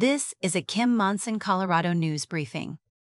This is a Kim Monson, Colorado news briefing.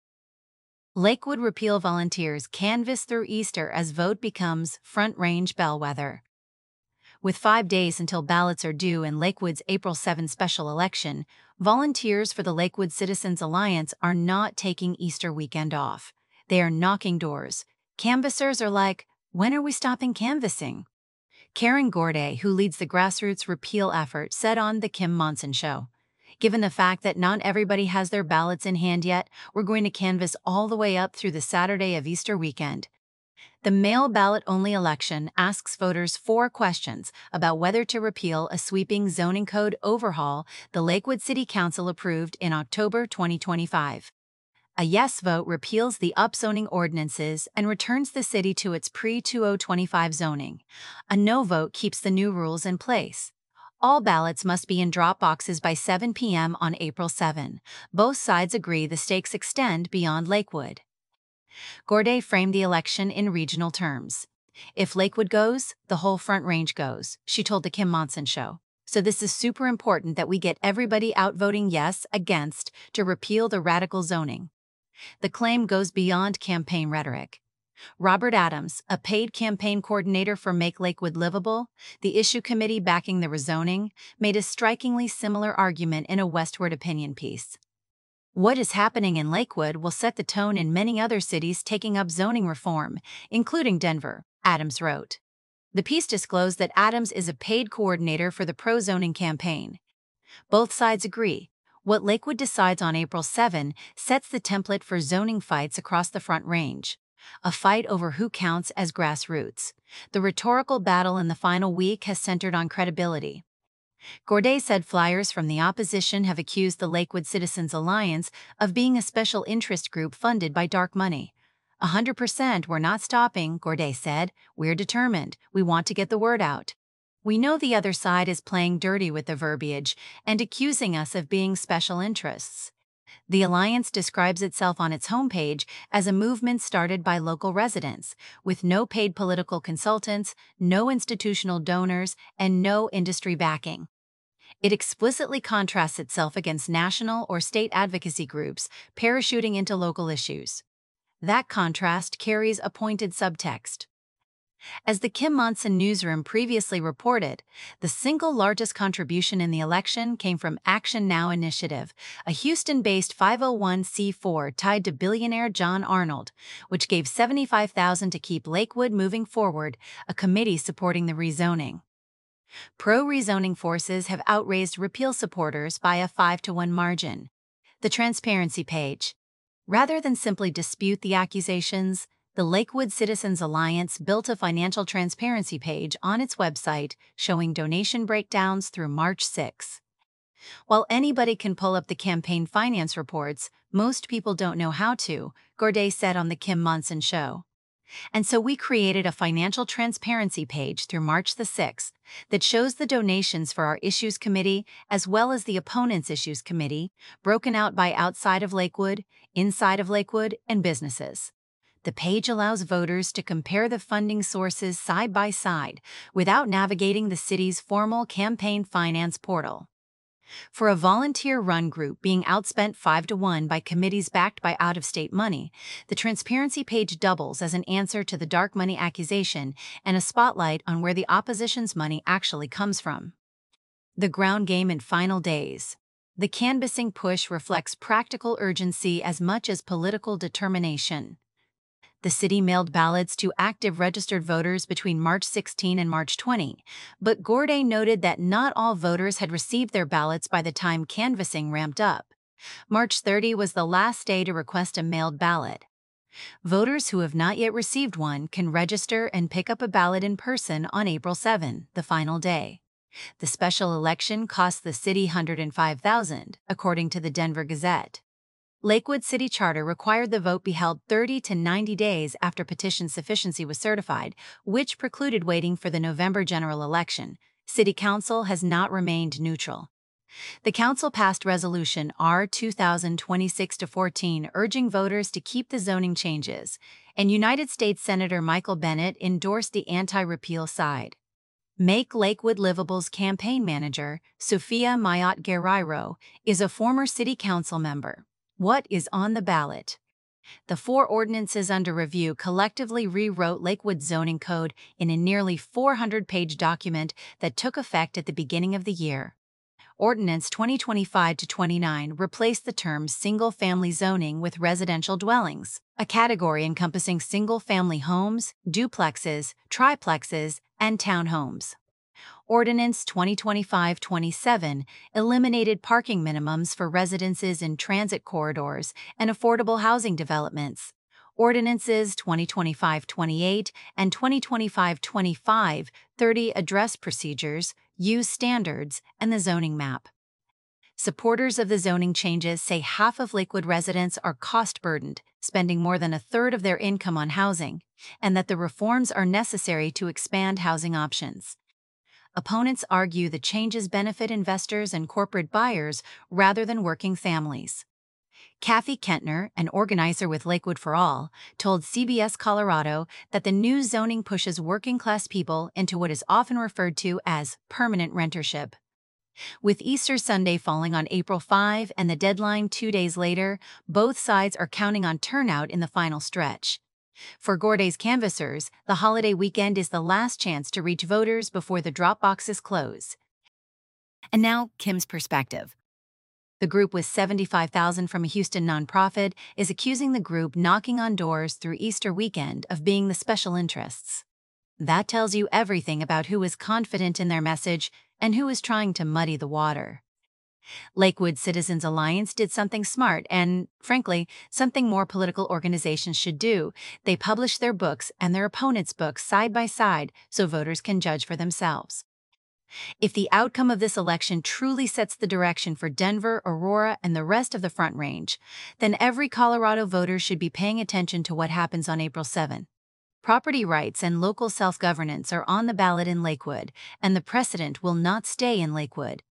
Lakewood repeal volunteers canvass through Easter as vote becomes Front Range bellwether. With 5 days until ballots are due in Lakewood's April 7 special election, volunteers for the Lakewood Citizens Alliance are not taking Easter weekend off. They are knocking doors. Canvassers are like, when are we stopping canvassing? Karen Gorday, who leads the grassroots repeal effort, said on The Kim Monson Show, "Given the fact that not everybody has their ballots in hand yet, we're going to canvass all the way up through the Saturday of Easter weekend." The mail ballot-only election asks voters 4 questions about whether to repeal a sweeping zoning code overhaul the Lakewood City Council approved in October 2025. A yes vote repeals the upzoning ordinances and returns the city to its pre-2025 zoning. A no vote keeps the new rules in place. All ballots must be in drop boxes by 7 p.m. on April 7. Both sides agree the stakes extend beyond Lakewood. Gorday framed the election in regional terms. "If Lakewood goes, the whole Front Range goes," she told The Kim Monson Show. "So this is super important that we get everybody out voting yes, against, to repeal the radical zoning." The claim goes beyond campaign rhetoric. Robert Adams, a paid campaign coordinator for Make Lakewood Livable, the issue committee backing the rezoning, made a strikingly similar argument in a Westward opinion piece. "What is happening in Lakewood will set the tone in many other cities taking up zoning reform, including Denver," Adams wrote. The piece disclosed that Adams is a paid coordinator for the pro-zoning campaign. Both sides agree. What Lakewood decides on April 7 sets the template for zoning fights across the Front Range. A fight over who counts as grassroots. The rhetorical battle in the final week has centered on credibility. Gorday said flyers from the opposition have accused the Lakewood Citizens Alliance of being a special interest group funded by dark money. 100% we're not stopping, Gorday said. "We're determined. We want to get the word out. We know the other side is playing dirty with the verbiage and accusing us of being special interests." The alliance describes itself on its homepage as a movement started by local residents, with no paid political consultants, no institutional donors, and no industry backing. It explicitly contrasts itself against national or state advocacy groups parachuting into local issues. That contrast carries a pointed subtext. As the Kim Monson newsroom previously reported, the single largest contribution in the election came from Action Now Initiative, a Houston-based 501c4 tied to billionaire John Arnold, which gave $75,000 to keep Lakewood moving forward, a committee supporting the rezoning. Pro-rezoning forces have outraised repeal supporters by a 5-to-1 margin. The transparency page. Rather than simply dispute the accusations, the Lakewood Citizens Alliance built a financial transparency page on its website showing donation breakdowns through March 6. While anybody can pull up the campaign finance reports, most people don't know how to, Gorday said on The Kim Monson Show. "And so we created a financial transparency page through March the 6th that shows the donations for our Issues Committee as well as the Opponents Issues Committee, broken out by outside of Lakewood, inside of Lakewood, and businesses." The page allows voters to compare the funding sources side by side without navigating the city's formal campaign finance portal. For a volunteer-run group being outspent 5-to-1 by committees backed by out-of-state money, the transparency page doubles as an answer to the dark money accusation and a spotlight on where the opposition's money actually comes from. The ground game in final days. The canvassing push reflects practical urgency as much as political determination. The city mailed ballots to active registered voters between March 16 and March 20, but Gorday noted that not all voters had received their ballots by the time canvassing ramped up. March 30 was the last day to request a mailed ballot. Voters who have not yet received one can register and pick up a ballot in person on April 7, the final day. The special election cost the city $105,000, according to the Denver Gazette. Lakewood City Charter required the vote be held 30 to 90 days after petition sufficiency was certified, which precluded waiting for the November general election. City Council has not remained neutral. The Council passed Resolution R. 2026-14 urging voters to keep the zoning changes, and United States Senator Michael Bennet endorsed the anti-repeal side. Make Lakewood Livable's campaign manager, Sofia Mayat Guerrero, is a former city council member. What is on the ballot? The 4 ordinances under review collectively rewrote Lakewood's zoning code in a nearly 400-page document that took effect at the beginning of the year. Ordinance 2025-29 replaced the term single-family zoning with residential dwellings, a category encompassing single-family homes, duplexes, triplexes, and townhomes. Ordinance 2025-27 eliminated parking minimums for residences in transit corridors and affordable housing developments. Ordinances 2025-28 and 2025-25 30 address procedures, use standards, and the zoning map. Supporters of the zoning changes say half of Lakewood residents are cost-burdened, spending more than a third of their income on housing, and that the reforms are necessary to expand housing options. Opponents argue the changes benefit investors and corporate buyers rather than working families. Kathy Kentner, an organizer with Lakewood for All, told CBS Colorado that the new zoning pushes working-class people into what is often referred to as permanent rentership. With Easter Sunday falling on April 5 and the deadline 2 days later, both sides are counting on turnout in the final stretch. For Gorday's canvassers, the holiday weekend is the last chance to reach voters before the drop boxes close. And now, Kim's perspective. The group with $75,000 from a Houston nonprofit is accusing the group knocking on doors through Easter weekend of being the special interests. That tells you everything about who is confident in their message and who is trying to muddy the water. Lakewood Citizens Alliance did something smart and, frankly, something more political organizations should do. They published their books and their opponents' books side by side so voters can judge for themselves. If the outcome of this election truly sets the direction for Denver, Aurora, and the rest of the Front Range, then every Colorado voter should be paying attention to what happens on April 7. Property rights and local self-governance are on the ballot in Lakewood, and the precedent will not stay in Lakewood.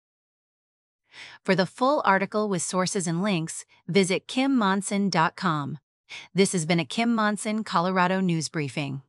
For the full article with sources and links, visit KimMonson.com. This has been a Kim Monson Colorado News Briefing.